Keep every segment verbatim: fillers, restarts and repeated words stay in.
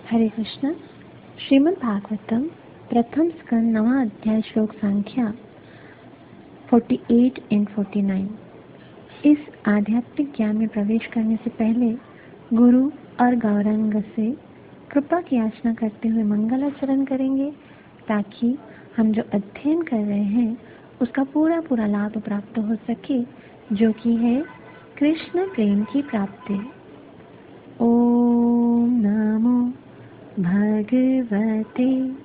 हरे कृष्ण। श्रीमद् भागवतम प्रथम स्कंद नवा अध्याय श्लोक संख्या अड़तालीस एंड उनचास। इस आध्यात्मिक ज्ञान में प्रवेश करने से पहले गुरु और गौरांग से कृपा की याचना करते हुए मंगलाचरण करेंगे, ताकि हम जो अध्ययन कर रहे हैं उसका पूरा पूरा लाभ प्राप्त हो सके, जो कि है कृष्ण प्रेम की प्राप्ति। ओम नमो भगवते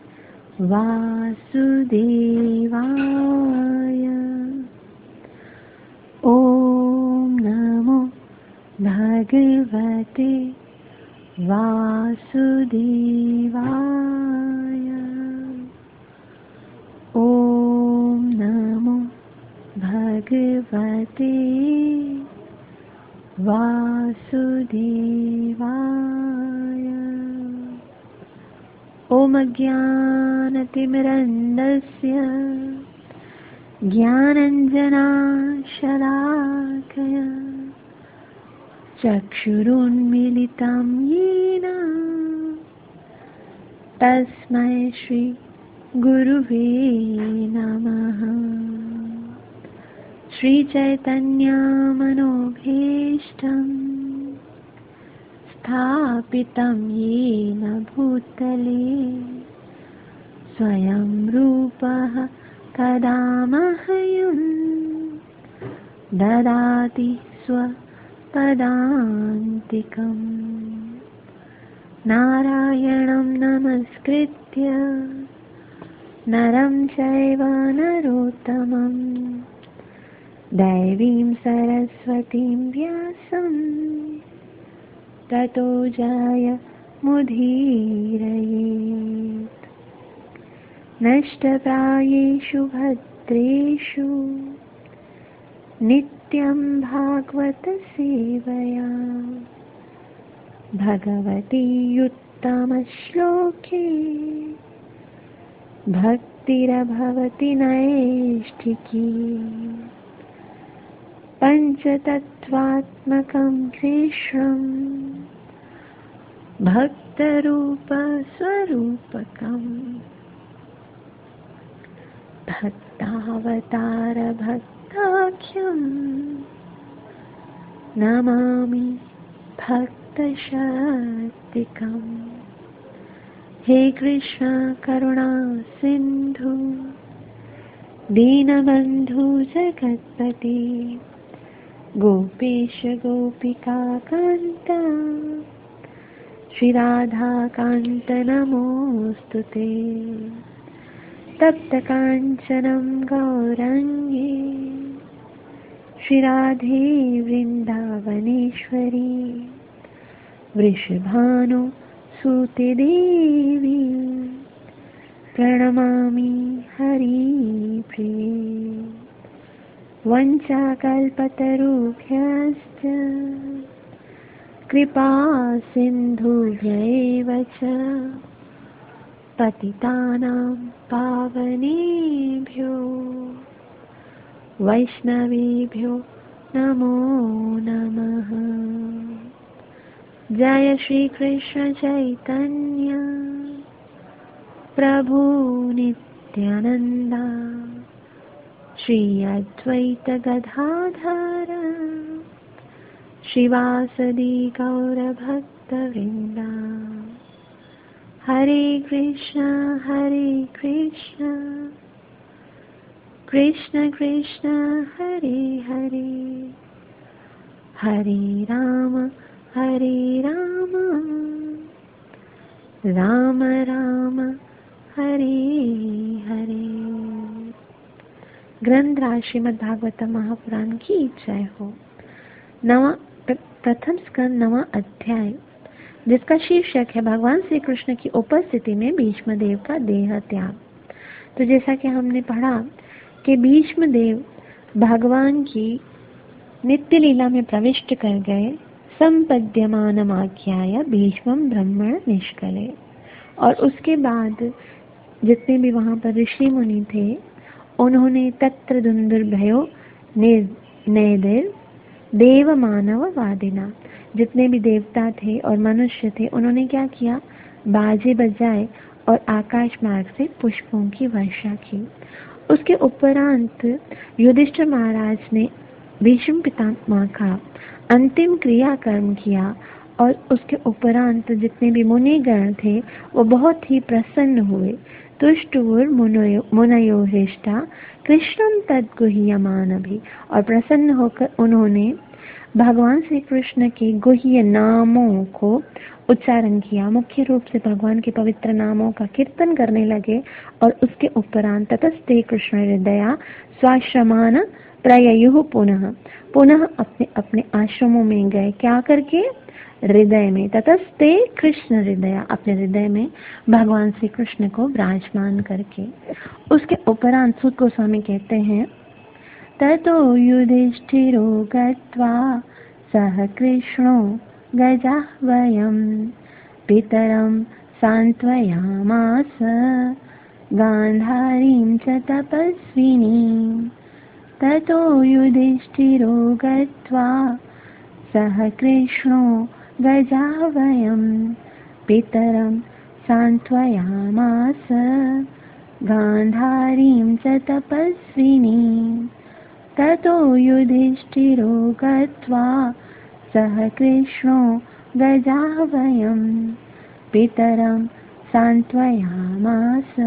वासुदेवाय। ओम नमो भगवते वासुदेवाय। ओम नमो भगवते वासुदेवाय। ओम अज्ञानतिमिरन्धस्य ज्ञानाञ्जनशलाकया चक्षुरुन्मीलितं येन तस्मै श्री गुरुवे नमः। श्री चैतन्य मनोभीष्टं स्थापितं येन भूतले स्वयं रूपः कदा मह्यं ददाति स्वपदान्तिकम्। नारायणं नमस्कृत्य नरं चैव नरोत्तमं दैवीं सरस्वतीं व्यासं ततो जयमुदीरयेत्। नष्टप्रायेषु भद्रेषु नित्यं भागवत सेवया भगवती उत्तमश्लोके भक्तिरभवति नैष्ठिकी। पञ्चतत्त्वात्मकं कृष्णं भक्तरूपस्वरूपकम् भक्तावतारभक्ताख्यं नमामि भक्तशक्तिकम्। हे कृष्ण करुणा सिन्धु दीनबन्धु जगत्पते गोपेश गोपिका कान्त श्री राधा कान्त नमोस्तुते। तप्त काञ्चनं गौराङ्गी श्री राधे वृन्दावनेश्वरी वृषभानु सुते देवी प्रणमामि हरिप्रिये। वञ्चाकल्पतरुभ्यश्च कृपा सिन्धुभ्यैव च पतितानां पावनेभ्यो वैष्णवेभ्यो नमो नमः। जय श्री कृष्ण चैतन्य प्रभु नित्यानंदा श्री अद्वैत गदाधर श्रीवासदि गौर भक्तवृंदा। हरे कृष्ण हरे कृष्ण कृष्ण कृष्ण हरे हरे हरे राम हरे राम राम राम हरे हरे। ग्रंथराज श्रीमद् भागवतम महापुराण की जय हो। नवा प्रथम स्कंद नवा अध्याय, जिसका शीर्षक है भगवान श्री कृष्ण की उपस्थिति में भीष्म देव का देह त्याग। तो जैसा कि हमने पढ़ा कि भीष्म देव भगवान की नित्य लीला में प्रविष्ट कर गए। संपद्यमानमाख्याय भीष्मं ब्रह्मण निष्कले। और उसके बाद जितने भी वहां पर ऋषि मुनि थे, उन्होंने तत्र दुंदुर्भयो नैदिर देव मानव वादिना, जितने भी देवता थे और मनुष्य थे, उन्होंने क्या किया, बाजे बजाए और आकाश मार्ग से पुष्पों की वर्षा की। उसके उपरांत युधिष्ठिर महाराज ने भीष्म पितामह का अंतिम क्रियाकर्म किया और उसके उपरांत जितने भी मुनिगण थे वो बहुत ही प्रसन्न हुए। तुष्टुर मुनयो मुनयो हृष्टा कृष्णम तद्गुह्यमान भी, और प्रसन्न होकर उन्होंने भगवान श्री कृष्ण के गुह्य नामों को उच्चारण किया, मुख्य रूप से भगवान के पवित्र नामों का कीर्तन करने लगे। और उसके उपरांत ततस्ते कृष्ण हृदया स्वाश्रमान प्रययुः, पुनः पुनः अपने अपने आश्रमों में गए। क्या करके? हृदय में। ततस्ते कृष्ण हृदया, अपने हृदय में भगवान श्री कृष्ण को विराजमान करके। उसके उपरांत सूत गोस्वामी कहते हैं, ततो युधिष्ठिरो गत्वा सह कृष्णो गजाह्वयं पितरं सान्त्वयामास गान्धारीं च तपस्विनीं। ततो युधिष्ठिरो गत्वा सह कृष्णो गजाह्वयं पितरं सान्त्वयामास गान्धारीं च तपस्विनीं। ततो युधिष्ठिरो गत्वा सह कृष्णो गजाह्वयं पितरं सान्त्वयामास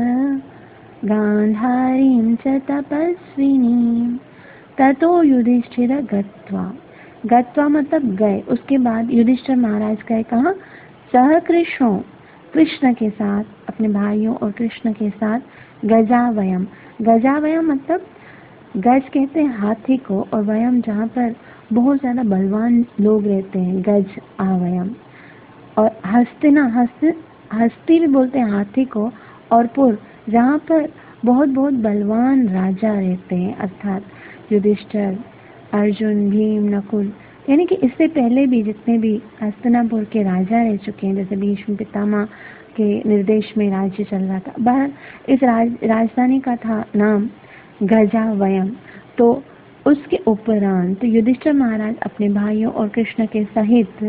गान्धारीं च तपस्विनीं। ततो युधिष्ठिर गत्वा, गत्वा मतलब गए। उसके बाद युधिष्ठिर महाराज गए कहाँ? सह कृष्णो, कृष्ण के साथ, अपने भाइयों और कृष्ण के साथ। गजावयम, गजावयम मतलब गज कहते हैं हाथी को, और वयम जहाँ पर बहुत ज्यादा बलवान लोग रहते हैं, गज आवयम। और हस्तिना, हस्त हस्ती भी बोलते हैं हाथी को, और पुर जहाँ पर बहुत बहुत बलवान राजा रहते हैं, अर्थात युधिष्ठिर, अर्जुन, भीम, नकुल, यानी कि इससे पहले भी जितने भी हस्तिनापुर के राजा रह चुके हैं, जैसे भीष्म पितामह के निर्देश में राज्य चल रहा था। बाहर इस राज, राजधानी का था नाम गजावयम। तो उसके उपरांत युधिष्ठिर महाराज अपने भाइयों और कृष्ण के सहित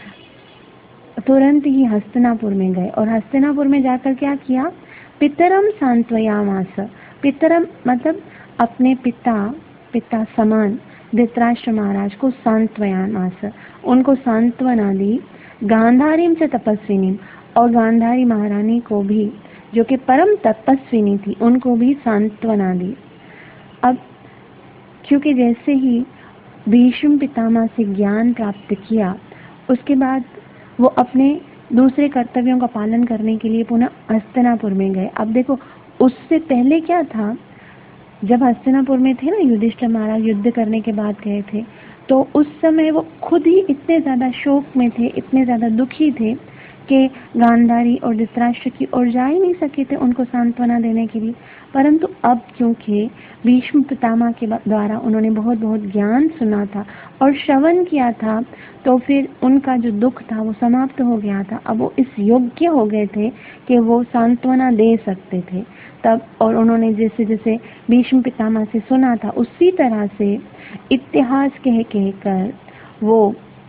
तुरंत ही हस्तिनापुर में गए। और हस्तिनापुर में जाकर क्या किया? पितरम सांत्वयामास, पितरम मतलब अपने पिता, पिता समान धृतराष्ट्र महाराज को सांत्वयामास, उनको सांत्वना दी। गांधारीम से तपस्विनी, और गांधारी महारानी को भी, जो कि परम तपस्विनी थी, उनको भी सांत्वना दी। अब क्योंकि जैसे ही भीष्म पितामह से ज्ञान प्राप्त किया, उसके बाद वो अपने दूसरे कर्तव्यों का पालन करने के लिए पुनः हस्तिनापुर में गए। अब देखो, उससे पहले क्या था, जब हस्तिनापुर में थे ना युधिष्ठिर महाराज, युद्ध करने के बाद गए थे, तो उस समय वो खुद ही इतने ज्यादा शोक में थे, इतने ज्यादा दुखी थे कि गांधारी और धृतराष्ट्र की ओर जा ही नहीं सके थे उनको सांत्वना देने के लिए। परंतु अब क्योंकि भीष्म पितामह के द्वारा उन्होंने बहुत बहुत ज्ञान सुना था और श्रवण किया था, तो फिर उनका जो दुख था वो समाप्त हो गया था। अब वो इस योग्य हो गए थे कि वो सांत्वना दे सकते थे तब। और उन्होंने जैसे जैसे भीष्म पितामह से सुना था, उसी तरह से इतिहास कह कहकर वो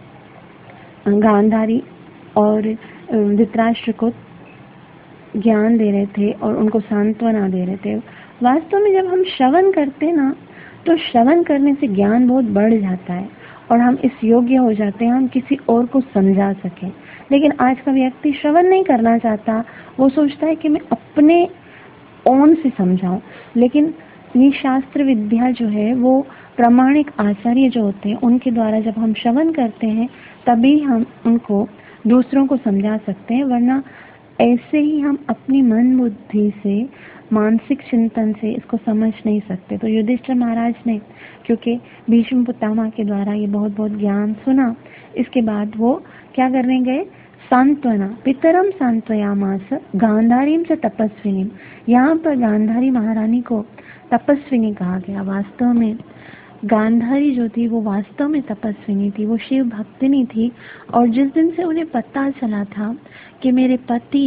गांधारी और धृतराष्ट्र को ज्ञान दे रहे थे और उनको सांत्वना दे रहे थे। वास्तव में जब हम श्रवण करते ना, तो श्रवण करने से ज्ञान बहुत बढ़ जाता है और हम इस योग्य हो जाते हैं हम किसी और को समझा सकें। लेकिन आज का व्यक्ति श्रवण नहीं करना चाहता, वो सोचता है कि मैं अपने ओन से समझाऊं। लेकिन ये शास्त्र विद्या जो है, वो प्रामाणिक आचार्य जो होते हैं उनके द्वारा जब हम श्रवण करते हैं तभी हम उनको दूसरों को समझा सकते हैं, वरना ऐसे ही हम अपनी मन बुद्धि से, मानसिक चिंतन से इसको समझ नहीं सकते। तो युधिष्ठिर महाराज ने क्योंकि भीष्म पितामह के द्वारा ये बहुत बहुत ज्ञान सुना, इसके बाद वो क्या करने गए? सांत्वना, पितरम सांत्वयामास गांधारीम से तपस्विनी। यहाँ पर गांधारी महारानी को तपस्विनी कहा गया। वास्तव में गांधारी जो थी वो वास्तव में तपस्विनी थी, वो शिव भक्तिनी थी। और जिस दिन से उन्हें पता चला था कि मेरे पति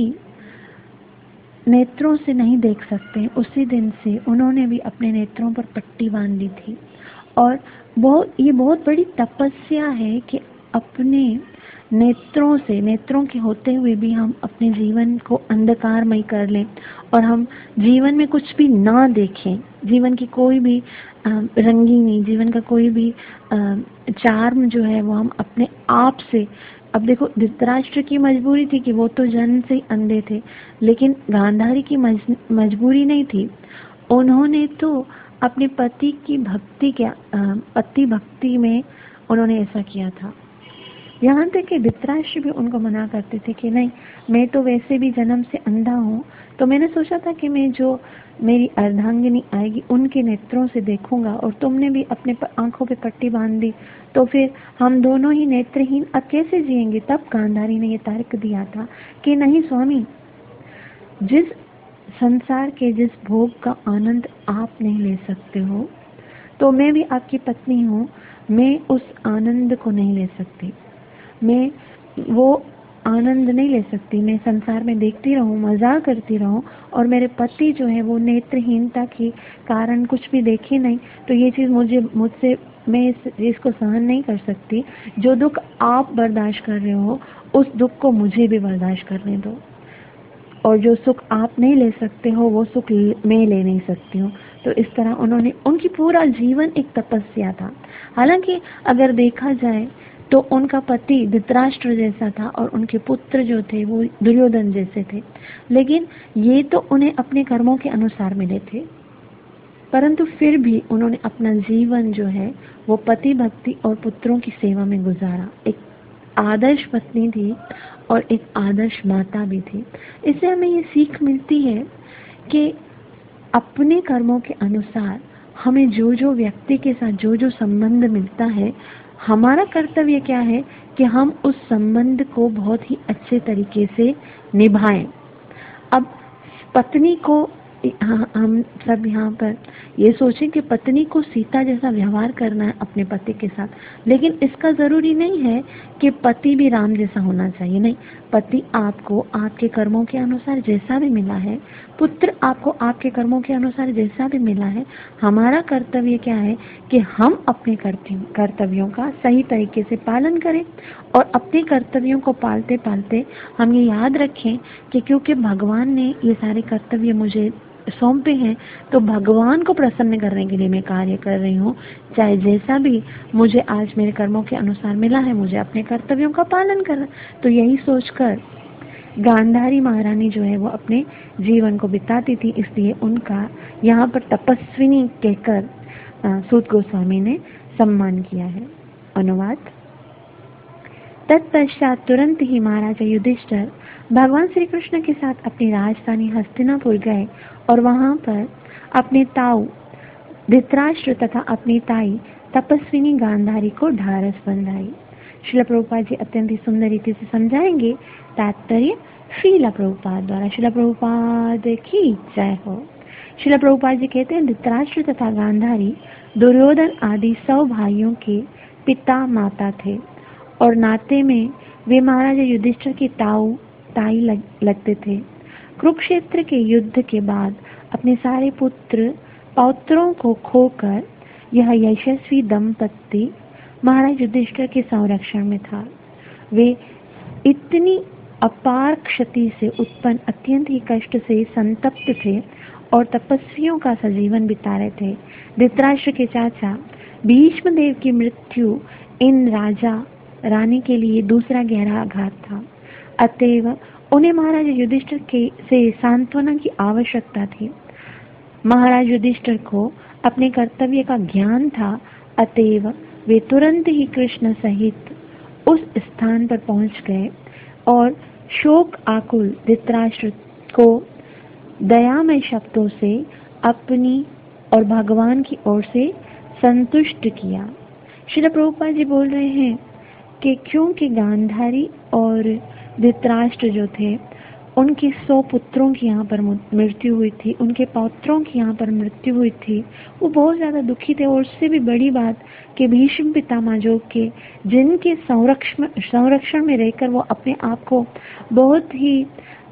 नेत्रों से नहीं देख सकते, उसी दिन से उन्होंने भी अपने नेत्रों पर पट्टी बांध ली थी। और बहुत ये बहुत बड़ी तपस्या है कि अपने नेत्रों से नेत्रों के होते हुए भी हम अपने जीवन को अंधकारमय कर लें और हम जीवन में कुछ भी ना देखें, जीवन की कोई भी रंगीनी, जीवन का कोई भी चार्म जो है वो हम अपने आप से, अब देखो धृतराष्ट्र की मजबूरी थी कि वो तो जन्म से ही अंधे थे, लेकिन गांधारी की मजबूरी नहीं थी। उन्होंने तो अपने पति की भक्ति क्या पति भक्ति में उन्होंने ऐसा किया था। यहाँ तक कि धृतराष्ट्र भी उनको मना करते थे कि नहीं, मैं तो वैसे भी जन्म से अंधा हूँ, तो मैंने सोचा था कि मैं जो मेरी अर्धांगिनी आएगी उनके नेत्रों से देखूंगा, और तुमने भी अपने आंखों पे पट्टी बांध दी तो फिर हम दोनों ही नेत्रहीन अब कैसे जिएंगे। तब गांधारी ने ये तर्क दिया था कि नहीं स्वामी, जिस संसार के जिस भोग का आनंद आप नहीं ले सकते हो, तो मैं भी आपकी पत्नी हूँ, मैं उस आनंद को नहीं ले सकती, मैं वो आनंद नहीं ले सकती। मैं संसार में देखती रहूं, मजाक करती रहूं, और मेरे पति जो है वो नेत्रहीनता के कारण कुछ भी देखे नहीं, तो ये चीज़ मुझे मुझसे मैं इस चीज़ को सहन नहीं कर सकती। जो दुख आप बर्दाश्त कर रहे हो उस दुख को मुझे भी बर्दाश्त करने दो, और जो सुख आप नहीं ले सकते हो वो सुख मैं ले नहीं सकती हूँ। तो इस तरह उन्होंने, उनकी पूरा जीवन एक तपस्या था। हालांकि अगर देखा जाए तो उनका पति धृतराष्ट्र जैसा था और उनके पुत्र जो थे वो दुर्योधन जैसे थे, लेकिन ये तो उन्हें अपने कर्मों के अनुसार मिले थे, परंतु फिर भी उन्होंने अपना जीवन जो है वो पति भक्ति और पुत्रों की सेवा में गुजारा। एक आदर्श पत्नी थी और एक आदर्श माता भी थी। इससे हमें ये सीख मिलती है कि अपने कर्मों के अनुसार हमें जो जो व्यक्ति के साथ जो जो संबंध मिलता है, हमारा कर्तव्य क्या है कि हम उस संबंध को बहुत ही अच्छे तरीके से निभाएं। अब पत्नी को, हम सब यहाँ पर ये सोचें कि पत्नी को सीता जैसा व्यवहार करना है अपने पति के साथ, लेकिन इसका जरूरी नहीं है कि पति भी राम जैसा होना चाहिए। नहीं, पति आपको आपके कर्मों के अनुसार जैसा भी मिला है, पुत्र आपको आपके कर्मों के अनुसार जैसा भी मिला है, हमारा कर्तव्य क्या है कि हम अपने कर्तव्यों का सही तरीके से पालन करें, और अपने कर्तव्यों को पालते पालते हम ये याद रखें कि क्योंकि भगवान ने ये सारे कर्तव्य मुझे सौंपे हैं, तो भगवान को प्रसन्न करने के लिए मैं कार्य कर रही हूँ। चाहे जैसा भी मुझे आज मेरे कर्मों के अनुसार मिला है, मुझे अपने कर्तव्यों का पालन करना। तो यही सोचकर गांधारी महारानी जो है वो अपने जीवन को बिताती थी, इसलिए उनका यहाँ पर तपस्विनी कहकर सूत गोस्वामी ने सम्मान किया है। अनुवाद। तत्पश्चात तुरंत ही महाराजा युधिष्ठिर भगवान श्री कृष्ण के साथ अपनी राजधानी हस्तिनापुर गए और वहां पर अपने ताऊ धृतराष्ट्र तथा अपनी ताई तपस्विनी गांधारी को ढारस बंधाई। श्रील प्रभुपाद जी अत्यंत ही सुंदर रीति से समझाएंगे। तात्पर्य श्रील प्रभुपाद द्वारा। श्रील प्रभुपाद की जय हो। श्रील प्रभुपाद जी कहते हैं, धृतराष्ट्र तथा गांधारी दुर्योधन आदि सौ भाइयों के पिता माता थे और नाते में वे महाराजा युधिष्ठिर की ताऊ ताई लग, लगते थे। कुरुक्षेत्र के युद्ध के बाद अपने सारे पुत्र पौत्रों को खोकर यह यशस्वी दंपत्ति महाराज युधिष्ठिर के संरक्षण में था। वे इतनी अपार क्षति से उत्पन्न अत्यंत ही कष्ट से संतप्त थे और तपस्वियों का सजीवन बिता रहे थे। धृतराष्ट्र के चाचा भीष्म देव की मृत्यु इन राजा रानी के लिए दूसरा गहरा आघात था, अतएव उन्हें महाराज युधिष्ठिर के से सांत्वना की आवश्यकता थी। महाराज युधिष्ठिर को अपने कर्तव्य का ज्ञान था, अतएव वे तुरंत ही कृष्ण सहित उस स्थान पर पहुंच गए और शोक आकुल धृतराष्ट्र को दयामय शब्दों से अपनी और भगवान की ओर से संतुष्ट किया। श्रील प्रभुपाद जी बोल रहे हैं कि क्योंकि गांधारी और धृतराष्ट्र जो थे उनके सौ पुत्रों की यहाँ पर मृत्यु हुई थी, उनके पौत्रों की यहाँ पर मृत्यु हुई थी, वो बहुत ज्यादा दुखी थे। और उससे भी बड़ी बात कि भीष्म पितामह जो के जिनके संरक्षण संरक्षण में रहकर वो अपने आप को बहुत ही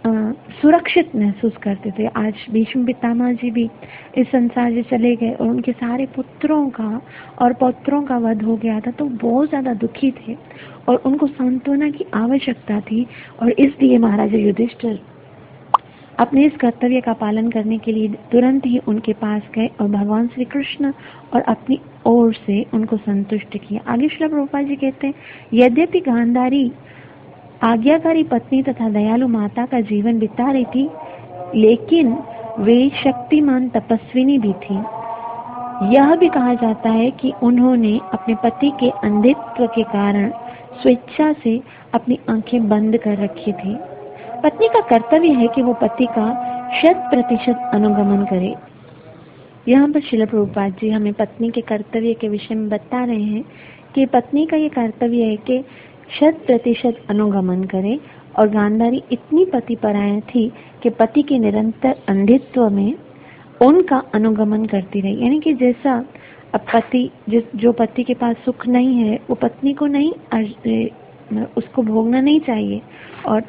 सुरक्षित महसूस करते थे। आज भीष्म पितामह जी भी इस संसार से चले गए और उनके सारे पुत्रों का और पौत्रों का वध हो गया था, तो बहुत ज्यादा दुखी थे और उनको सांत्वना की आवश्यकता थी। और इसलिए महाराज युधिष्ठिर अपने इस कर्तव्य का पालन करने के लिए तुरंत ही उनके पास गए और भगवान श्री कृष्ण और अपनी ओर से उनको संतुष्ट किया। आगे श्रील प्रभुपाद जी कहते हैं, यद्यपि गांधारी आज्ञाकारी पत्नी तथा दयालु माता का जीवन बिता रही थी, लेकिन वे शक्तिमान तपस्विनी भी थी। यह भी कहा जाता है कि उन्होंने अपने पति के अंधित्व के कारण स्वेच्छा से अपनी आंखें बंद कर रखी थी। पत्नी का कर्तव्य है कि वो पति का शत प्रतिशत अनुगमन करे। यहाँ पर श्रील प्रभुपाद जी हमें पत्नी के कर्तव्य के विषय में बता रहे हैं कि पत्नी का ये कर्तव्य है कि शत प्रतिशत अनुगमन करे। और गांधारी इतनी पतिपरायण थी कि पति के निरंतर अंधित्व में उनका अनुगमन करती रही। यानी कि जैसा अब पति जिस जो पति के पास सुख नहीं है वो पत्नी को नहीं, उसको भोगना नहीं चाहिए। और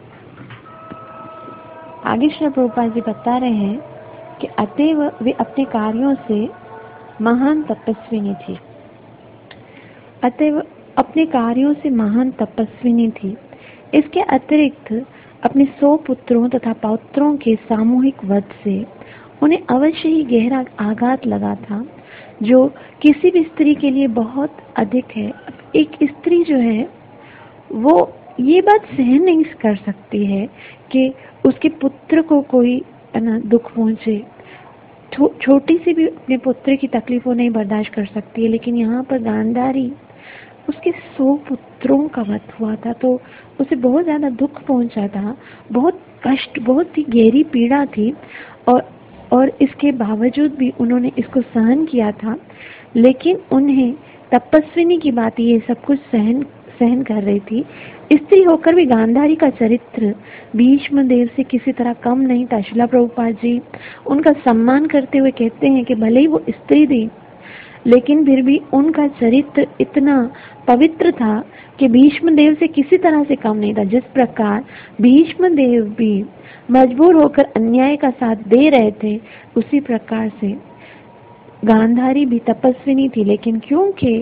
आगे श्री प्रभुपाद जी बता रहे हैं कि अतएव वे अपने कार्यों से महान तपस्विनी थी। अतएव अपने कार्यों से महान तपस्विनी थी। इसके अतिरिक्त अपने सौ पुत्रों तथा पौत्रों के सामूहिक वध से उन्हें अवश्य ही गहरा आघात लगा था, जो किसी भी स्त्री के लिए बहुत अधिक है। एक स्त्री जो है वो ये बात सहन नहीं कर सकती है कि उसके पुत्र को कोई ना दुख पहुंचे। छो, छोटी सी भी अपने पुत्र की तकलीफ वो नहीं बर्दाश्त कर सकती है। लेकिन यहाँ पर गांधारी, उसके सौ पुत्रों का वध हुआ था तो उसे बहुत ज्यादा दुख पहुंचा था, बहुत कष्ट, बहुत ही गहरी पीड़ा थी। और और इसके बावजूद भी उन्होंने इसको सहन किया था। लेकिन उन्हें तपस्विनी की बात ये सब कुछ सहन सहन कर रही थी। स्त्री होकर भी गांधारी का चरित्र भीष्म देव से किसी तरह कम नहीं था। श्रील प्रभुपाद जी उनका सम्मान करते हुए कहते हैं कि भले ही वो स्त्री थी, लेकिन फिर भी उनका चरित्र इतना पवित्र था कि भीष्म देव से किसी तरह से कम नहीं था। जिस प्रकार भीष्म देव भी मजबूर होकर अन्याय का साथ दे रहे थे, उसी प्रकार से गांधारी भी तपस्विनी थी। लेकिन क्योंकि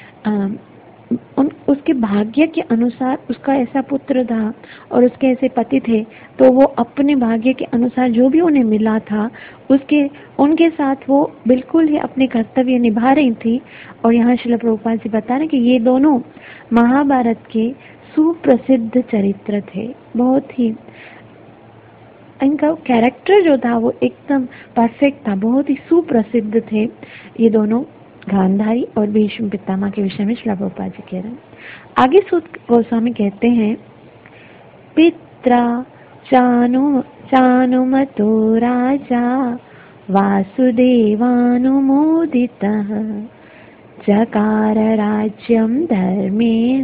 उन उसके भाग्य के अनुसार उसका ऐसा पुत्र था और उसके ऐसे पति थे, तो वो अपने भाग्य के अनुसार जो भी उन्हें मिला था उसके उनके साथ वो बिल्कुल ही अपने कर्तव्य निभा रही थी। और यहाँ श्रील प्रभुपाद जी बता रहे कि ये दोनों महाभारत के सुप्रसिद्ध चरित्र थे। बहुत ही इनका कैरेक्टर जो था वो एकदम परफेक्ट था, बहुत ही सुप्रसिद्ध थे ये दोनों, गांधारी और भीष्म पितामह के विषय में श्रील प्रभुपाद जी कह रहे हैं। आगे सूत गोस्वामी कहते हैं, पित्रा चानु चानुमतो राजा वासुदेवानुमोदितः चकार राज्यं धर्मेण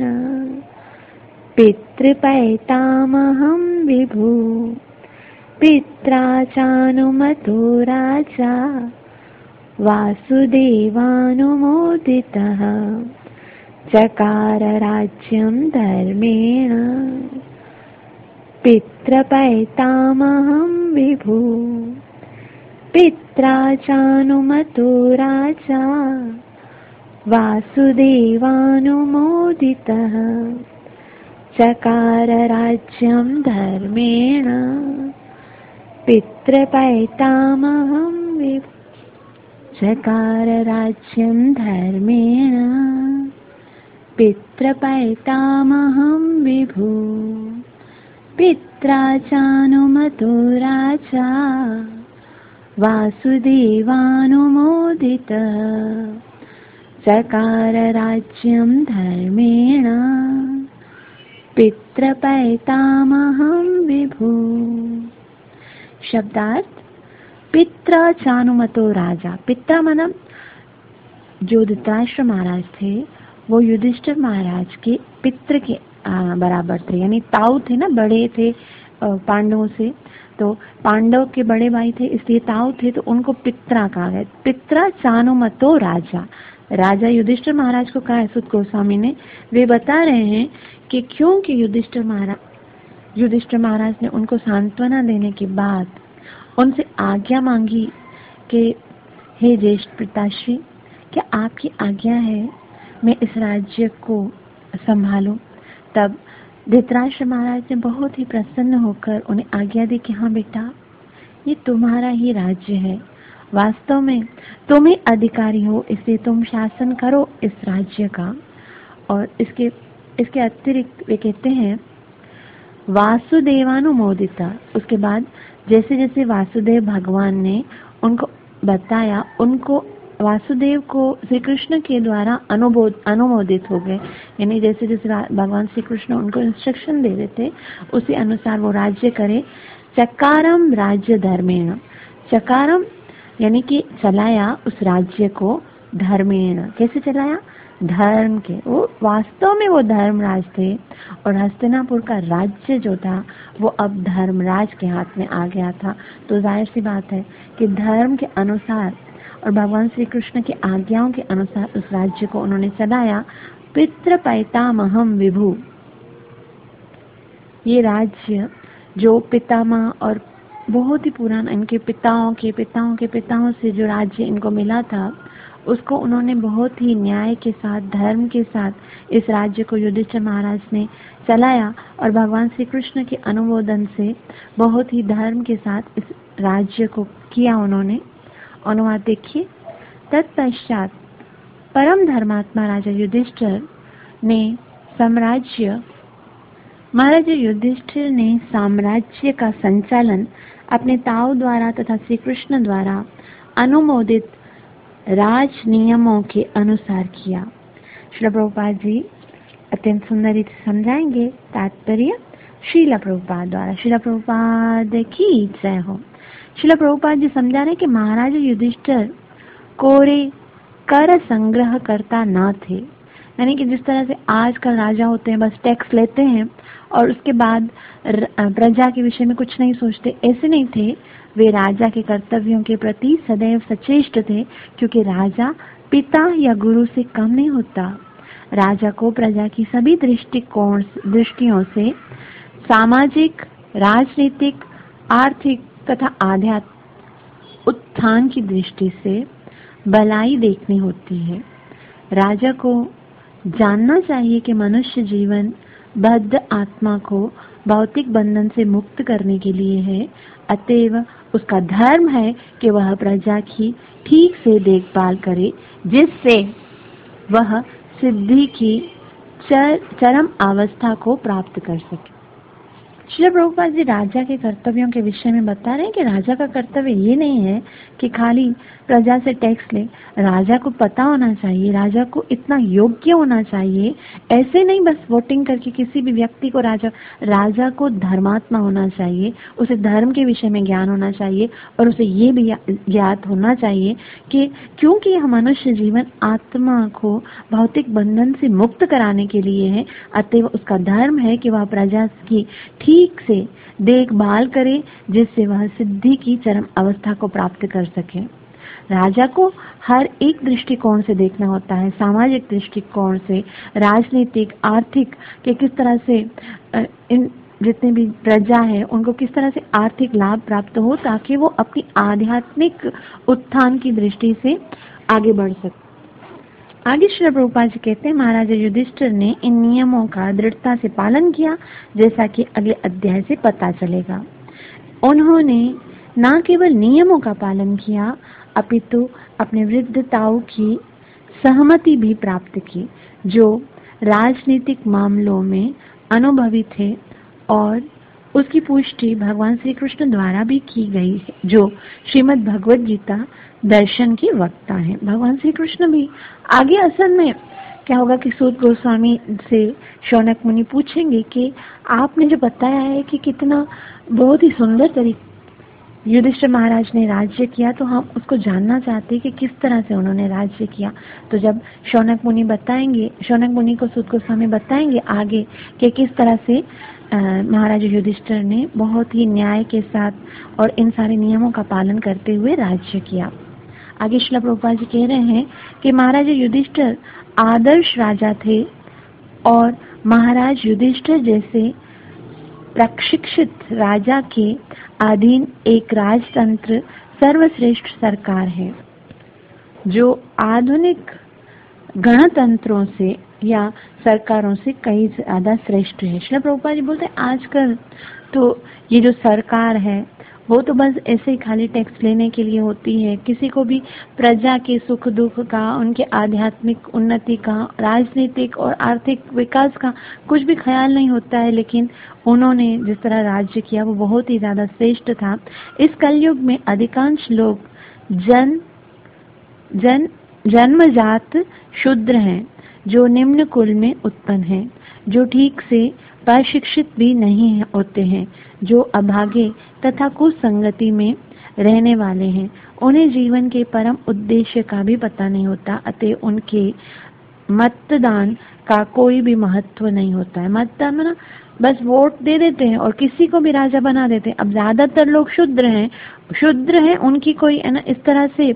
पितृपैतामहं विभु। पित्रा चानुमतो राजा वासुदेवानुमोदितः चकार राज्यं धर्मेण पितृपैतामहं विभु। पित्रा चानुमतो राजा वासुदेवानुमोदितः चकार राज्यं धर्मेण पितृपैतामहं विभु। चकार राज्यं धर्मेण पितृपैतामहं विभु। पित्रा चानुमतो राजा वासुदेवानुमोदितः चकार राज्यं धर्मेण पितृपैतामहं विभु। शब्दार्थ, पित्रा चानुमतो राजा। पिता मतलब जो धृतराष्ट्र महाराज थे वो युधिष्ठिर महाराज के पित्र के बराबर थे, यानी ताऊ थे ना, बड़े थे पांडवों से, तो पांडव के बड़े भाई थे इसलिए ताऊ थे, तो उनको पित्रा कहा गया। पित्रा चानुमतो राजा, राजा युधिष्ठिर महाराज को कहा है सुत गोस्वामी ने। वे बता रहे हैं कि क्योंकि युधिष्ठिर महाराज युधिष्ठिर महाराज ने उनको सांत्वना देने के बाद उनसे आज्ञा मांगी कि हे ज्येष्ठ पिताश्री, क्या आपकी आज्ञा है मैं इस राज्य को संभालूं? तब धृतराष्ट्र महाराज ने बहुत ही प्रसन्न होकर उन्हें आज्ञा दी कि हाँ बेटा, ये तुम्हारा ही राज्य है, वास्तव में तुम ही अधिकारी हो, इसलिए तुम शासन करो इस राज्य का। और इसके इसके अतिरिक्त वे कहते हैं वासुदेवानुमोदिता। उसके बाद जैसे जैसे वासुदेव भगवान ने उनको बताया, उनको वासुदेव को श्री कृष्ण के द्वारा अनुबोध अनुमोदित हो गए। यानी जैसे जैसे भगवान श्री कृष्ण उनको इंस्ट्रक्शन दे रहे थे उसी अनुसार वो राज्य करे। चकारम राज्य धर्मेण, चकारम यानी कि चलाया उस राज्य को धर्मेण। कैसे चलाया? धर्म के। वो वास्तव में वो धर्मराज थे और हस्तिनापुर का राज्य जो था वो अब धर्मराज के हाथ में आ गया था। तो जाहिर सी बात है कि धर्म के अनुसार और भगवान श्री कृष्ण की आज्ञाओं के अनुसार उस राज्य को उन्होंने चलाया। पितृ पैतामहम विभु, ये राज्य जो पितामह और बहुत ही पुराना इनके पिताओं के पिताओं के पिताओं से जो राज्य इनको मिला था उसको उन्होंने बहुत ही न्याय के साथ, धर्म के साथ इस राज्य को युधिष्ठिर महाराज ने चलाया और भगवान श्री कृष्ण के अनुमोदन से बहुत ही धर्म के साथ इस राज्य को किया उन्होंने। अनुवाद देखिए। तत्पश्चात परम धर्मात्मा राजा युधिष्ठिर ने साम्राज्य महाराजा युधिष्ठिर ने साम्राज्य का संचालन अपने ताऊ द्वारा तथा श्री कृष्ण द्वारा अनुमोदित राज नियमों के अनुसार किया। श्रील प्रभुपाद जी अत्यंत सुंदर रीति समझाएंगे। तात्पर्य श्रील प्रभुपाद द्वारा। श्रील प्रभुपाद की जय हो। श्रील प्रभुपाद जी समझा रहे कि महाराज युधिष्ठिर कोरे कर संग्रह करता न थे। यानी कि जिस तरह से आजकल राजा होते हैं, बस टैक्स लेते हैं और उसके बाद प्रजा के विषय में कुछ नहीं सोचते, ऐसे नहीं थे। वे राजा के कर्तव्यों के प्रति सदैव सचेष्ट थे, क्योंकि राजा पिता या गुरु से कम नहीं होता। राजा को प्रजा की सभी दृष्टिकोण दृष्टियों से सामाजिक, राजनीतिक, आर्थिक तथा आध्यात्मिक उत्थान की दृष्टि से भलाई देखनी होती है। राजा को जानना चाहिए कि मनुष्य जीवन बद्ध आत्मा को भौतिक बंधन से मुक्त करने के लिए है, अतएव उसका धर्म है कि वह प्रजा की ठीक से देखभाल करे, जिससे वह सिद्धि की चर, चरम अवस्था को प्राप्त कर सके। श्री प्रभुपाद जी राजा के कर्तव्यों के विषय में बता रहे हैं कि राजा का कर्तव्य ये नहीं है कि खाली प्रजा से टैक्स ले। राजा को पता होना चाहिए, राजा को इतना योग्य होना चाहिए, ऐसे नहीं बस वोटिंग करके किसी भी व्यक्ति को राजा राजा को धर्मात्मा होना चाहिए, उसे धर्म के विषय में ज्ञान होना चाहिए और उसे ये भी ज्ञात होना चाहिए कि क्योंकि यह मनुष्य जीवन आत्मा को भौतिक बंधन से मुक्त कराने के लिए है, अतएव उसका धर्म है कि वह प्रजा की ठीक से देखभाल करे, जिससे वह सिद्धि की चरम अवस्था को प्राप्त कर सके। राजा को हर एक दृष्टिकोण से देखना होता है, सामाजिक दृष्टिकोण से, राजनीतिक, आर्थिक के किस तरह से इन जितने भी प्रजा है उनको किस तरह से आर्थिक लाभ प्राप्त हो, ताकि वो अपनी आध्यात्मिक उत्थान की दृष्टि से आगे बढ़ सके। आगे श्री प्रभुपाद जी कहते हैं, महाराजा युधिष्ठिर ने इन नियमों का दृढ़ता से पालन किया, जैसा कि अगले अध्याय से पता चलेगा। उन्होंने न केवल नियमों का पालन किया, अपितु अपने वृद्ध ताऊ की सहमति भी प्राप्त की, जो राजनीतिक मामलों में अनुभवी थे, और उसकी पुष्टि भगवान श्री कृष्ण द्वारा भी की गई है, जो श्रीमद् भगवद गीता दर्शन के वक्ता है। भगवान श्री कृष्ण भी आगे असल में क्या होगा कि सूत गोस्वामी से शौनक मुनि पूछेंगे कि आपने जो बताया है कि कितना बहुत ही सुंदर तरीके युधिष्ठिर महाराज ने राज्य किया, तो हम उसको जानना चाहते हैं कि किस तरह से उन्होंने राज्य किया। तो जब शौनक मुनि बताएंगे, शौनक मुनि को सूत गोस्वामी बताएंगे आगे कि किस तरह से महाराज युधिष्ठिर ने बहुत ही न्याय के साथ और इन सारे नियमों का पालन करते हुए राज्य किया। आगे श्रील प्रभुपाद जी कह रहे हैं कि महाराज युधिष्ठिर आदर्श राजा थे और महाराज युधिष्ठिर जैसे प्रशिक्षित राजा के अधीन एक राजतंत्र सर्वश्रेष्ठ सरकार है, जो आधुनिक गणतंत्रों से या सरकारों से कई ज्यादा श्रेष्ठ है। श्रील प्रभुपाद जी बोलते हैं आजकल तो ये जो सरकार है वो तो बस ऐसे ही खाली टैक्स लेने के लिए होती है, किसी को भी प्रजा के सुख दुख का, उनके आध्यात्मिक उन्नति का, राजनीतिक और आर्थिक विकास का कुछ भी ख्याल नहीं होता है। लेकिन उन्होंने जिस तरह राज्य किया वो बहुत ही ज्यादा श्रेष्ठ था। इस कलयुग में अधिकांश लोग जन जन जन्मजात शूद्र हैं, जो निम्न कुल में उत्पन्न हैं, जो ठीक से प्रशिक्षित भी नहीं होते हैं, जो अभागे तथा कुसंगति में रहने वाले हैं। उन्हें जीवन के परम उद्देश्य का भी पता नहीं होता, अतः उनके मतदान का कोई भी महत्व नहीं होता है। मतदान ना बस वोट दे देते हैं और किसी को भी राजा बना देते हैं। अब ज्यादातर लोग शूद्र हैं, शूद्र हैं उनकी कोई है ना इस तरह से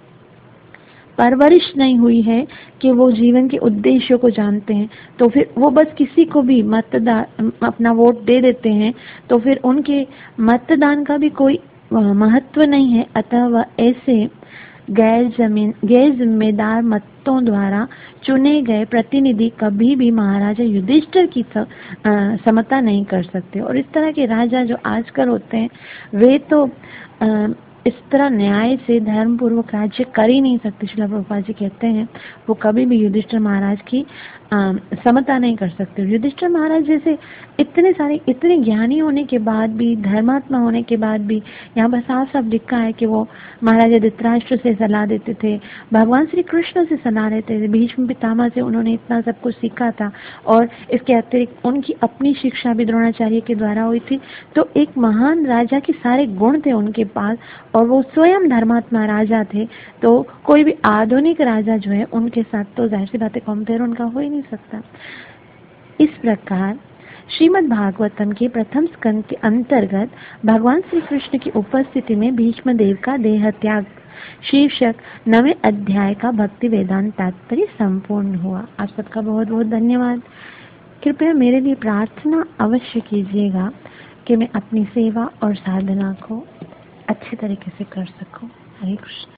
परवरिश नहीं हुई है कि वो जीवन के उद्देश्यों को जानते हैं, तो फिर वो बस किसी को भी मतदान अपना वोट दे देते हैं, तो फिर उनके मतदान का भी कोई महत्व नहीं है। अतः वह ऐसे गैर जमीन गैर जिम्मेदार मतों द्वारा चुने गए प्रतिनिधि कभी भी महाराजा युधिष्ठिर की समता नहीं कर सकते। और इस तरह के राजा जो आजकल होते हैं वे तो आ, इस तरह न्याय से धर्म पूर्वक राज्य कर ही नहीं सकते। श्रील प्रभुपाद जी कहते हैं वो कभी भी युधिष्ठिर महाराज की आ, समता नहीं कर सकते। युधिष्ठिर महाराज जैसे इतने सारे इतने ज्ञानी होने के बाद भी, धर्मात्मा होने के बाद भी, यहाँ पर साफ साफ लिखा है कि वो महाराजा धृतराष्ट्र से सलाह देते थे, भगवान श्री कृष्ण से सलाह लेते थे, भीष्म पितामह से उन्होंने इतना सब कुछ सीखा था और इसके अतिरिक्त उनकी अपनी शिक्षा भी द्रोणाचार्य के द्वारा हुई थी। तो एक महान राजा के सारे गुण थे उनके पास और वो स्वयं धर्मात्मा राजा थे। तो कोई भी आधुनिक राजा जो है उनके साथ तो जाहिर सी बातें कंपेयर उनका हो ही नहीं सकता। इस प्रकार श्रीमद् भागवतम के प्रथम स्कंद के अंतर्गत भगवान श्री कृष्ण की उपस्थिति में भीष्म देव का देह त्याग शीर्षक नवे अध्याय का भक्ति वेदांत तात्पर्य संपूर्ण हुआ। आप सबका बहुत बहुत धन्यवाद। कृपया मेरे लिए प्रार्थना अवश्य कीजिएगा कि मैं अपनी सेवा और साधना को अच्छे तरीके से कर सकूं। हरे कृष्ण।